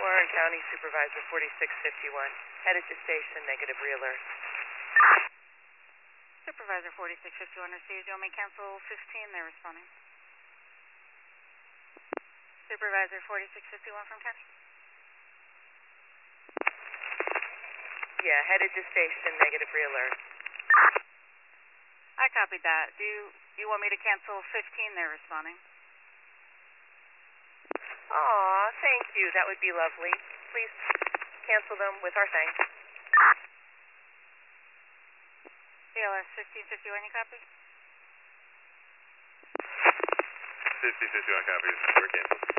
Warren County Supervisor 4651. Headed to station, negative realert. Supervisor 4651 received. You want me to cancel 15? They're responding. Supervisor 4651 from county. Yeah, headed to station, negative realert. I copied that. Do you want me to cancel 15? They're responding. Aw, thank you. That would be lovely. Please cancel them with our thanks. CLS 1551, you copy? 1551 copies. We're canceled.